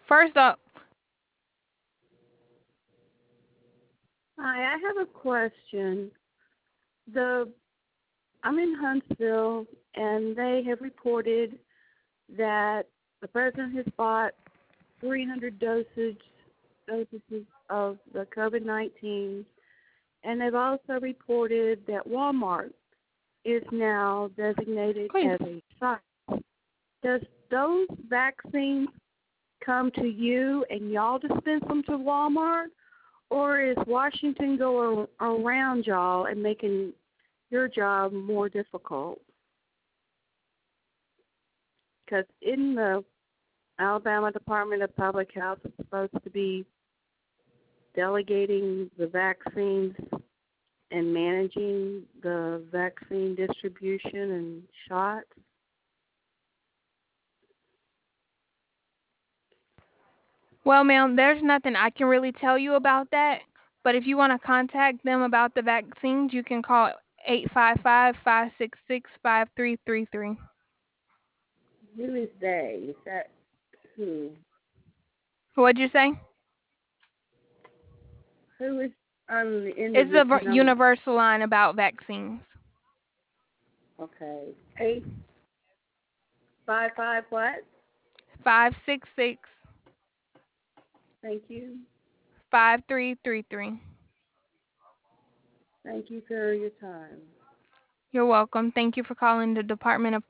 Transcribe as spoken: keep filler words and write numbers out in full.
First up, Hi, I have a question. The I'm in Huntsville, and they have reported that the president has bought three hundred dosage doses of the COVID nineteen, and they've also reported that Walmart is now designated please. as a site. Does those vaccines come to you and y'all dispense them to Walmart, or is Washington go around y'all and making your job more difficult? Because in the Alabama Department of Public Health, it's supposed to be delegating the vaccines and managing the vaccine distribution and shots. Well, ma'am, there's nothing I can really tell you about that. But if you want to contact them about the vaccines, you can call eight five five, five six six, five three three three. Who is they? Is that who? What'd you say? Who is on the end of It's this the ver- number? universal line about vaccines. Okay. Eight five five what? Five six six, Thank you. five three three three. Thank you for your time. You're welcome. Thank you for calling the Department of